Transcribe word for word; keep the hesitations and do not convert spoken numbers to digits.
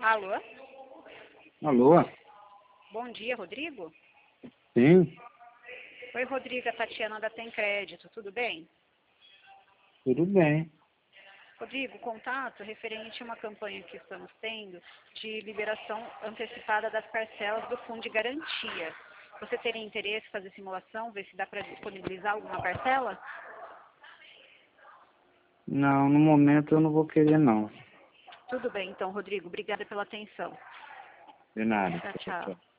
Alô? Alô? Bom dia, Rodrigo? Sim, Oi, Rodrigo, a Tatiana da Tem Crédito, tudo bem? tudo bem. Rodrigo, contato referente a uma campanha que estamos tendo de liberação antecipada das parcelas do Fundo de Garantia. Você teria interesse em fazer simulação, ver se dá para disponibilizar alguma parcela? Não, no momento eu não vou querer não. Tudo bem, então, Rodrigo. Obrigada pela atenção. De nada. Tchau, Tchau, tchau. tchau.